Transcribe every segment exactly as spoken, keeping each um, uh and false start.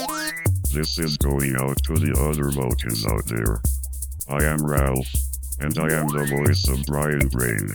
This is going out to the other Vulcans out there. I am Ralph, and I am the voice of Brian Brain.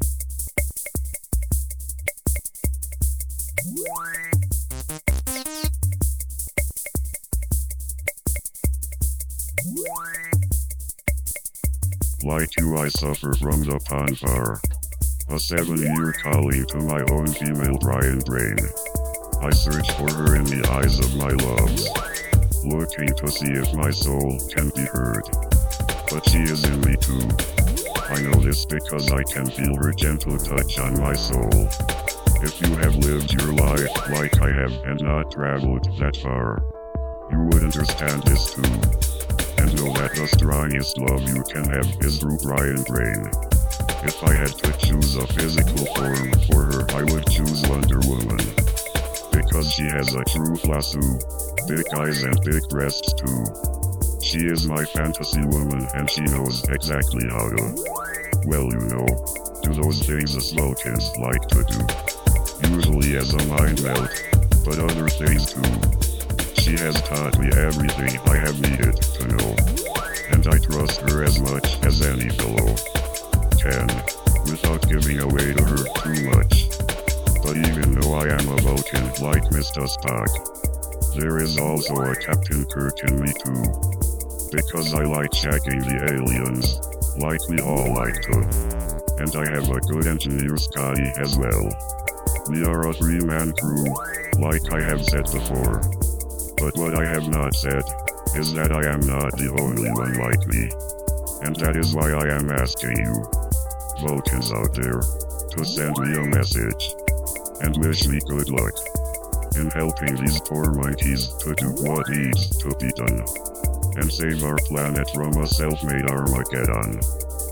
Like you, I suffer from the Ponfar, a seven-year calling to my own female Brian Brain. I search for her in the eyes of my loves, looking to see if my soul can be heard. But she is in me too. I know this because I can feel her gentle touch on my soul. If you have lived your life like I have and not traveled that far, you would understand this too. And know that the strongest love you can have is through Brian Brain. If I had to choose a physical form for her, I would choose Wonder Woman. Because she has a true lasso, big eyes and big breasts too. She is my fantasy woman and she knows exactly how to, well you know, do those things us Vulcans like to do. Usually as a mind melt, but other things too. She has taught me everything I have needed to know, and I trust her as much as any fellow can, without giving away to her too much. But even though I am a Vulcan like Mister Spock, there is also a Captain Kirk in me too, because I like checking the aliens, like we all like to, and I have a good engineer Scotty as well. We are a three-man crew, like I have said before. But what I have not said, is that I am not the only one like me. And that is why I am asking you, Vulcans out there, to send me a message, and wish me good luck, in helping these poor monkeys to do what needs to be done, and save our planet from a self-made Armageddon.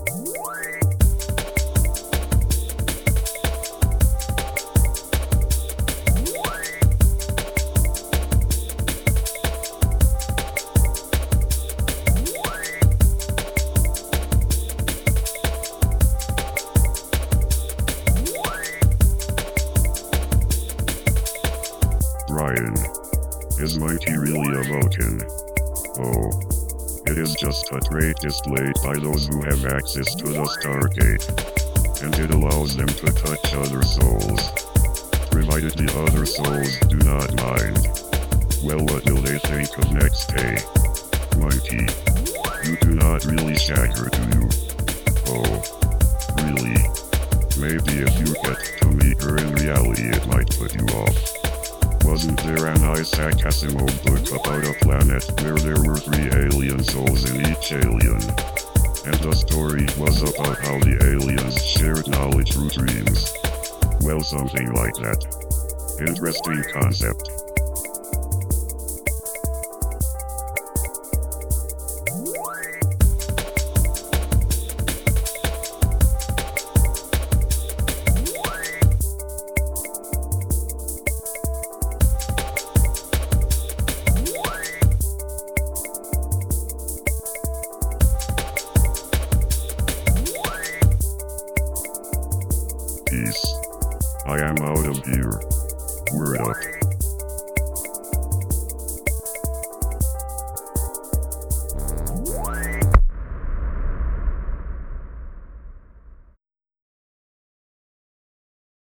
Brian, is monkey really a Vulcan? Oh, it is just a trait displayed by those who have access to the Stargate, and it allows them to touch other souls, provided the other souls do not mind. Well, what will they think of next, hey? Monkey, you do not really shag her, do you? Oh, really? Maybe if you get to meet her in reality it might put you off. Wasn't there an Isaac Asimov book about a planet where there were three alien souls in each alien? And the story was about how the aliens shared knowledge through dreams. Well, something like that. Interesting concept. Peace. I am out of here. Word up.